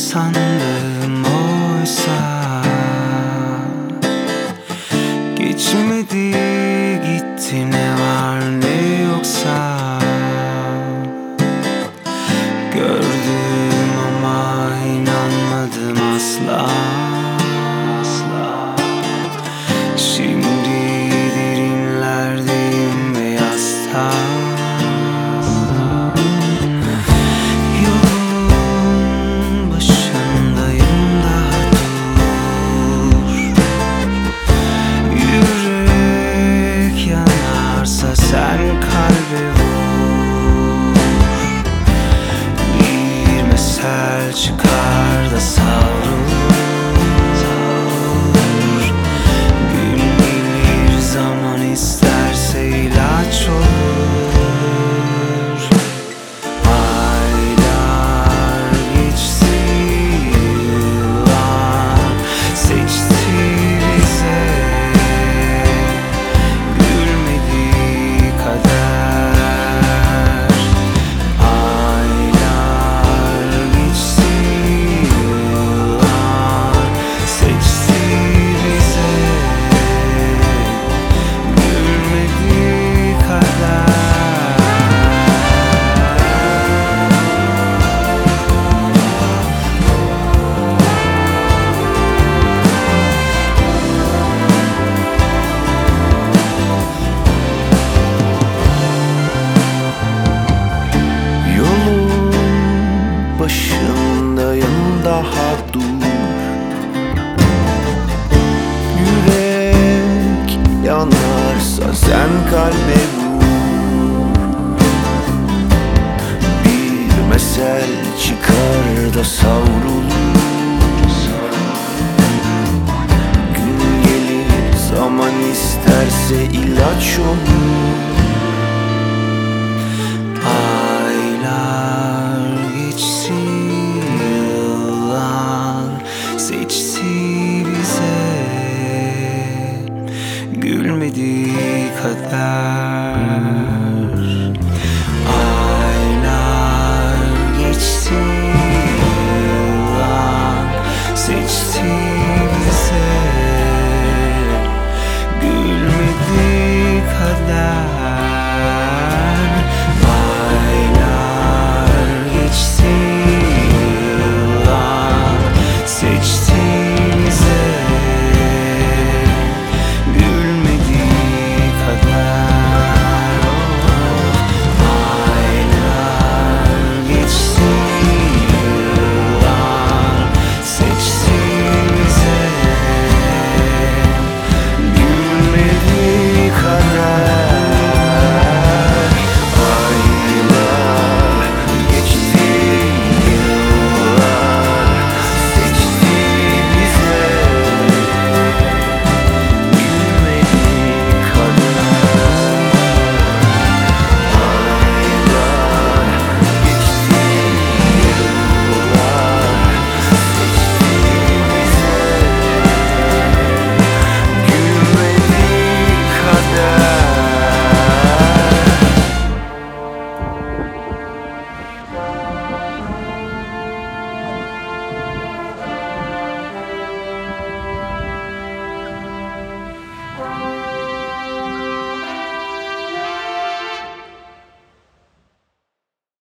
sandım oysa geçmedi gitti, ne var ne yoksa gördüm ama inanmadım asla. Şimdi derinlerdeyim ve yasta. Yolun başındayım, daha dur. Yürek yanarsa sen kalbe vur. Bir mesel çıkar da savrulur. İsterse ilaç olur. Aylar geçti, yıllar seçti bize. Gülmedi kader. Aylar geçti, yıllar seçti bize. Başındayım, daha dur. Yürek yanarsa sen kalbe vur. Bir mesel çıkar da savrulur. Gün gelir, zaman isterse ilaç olur.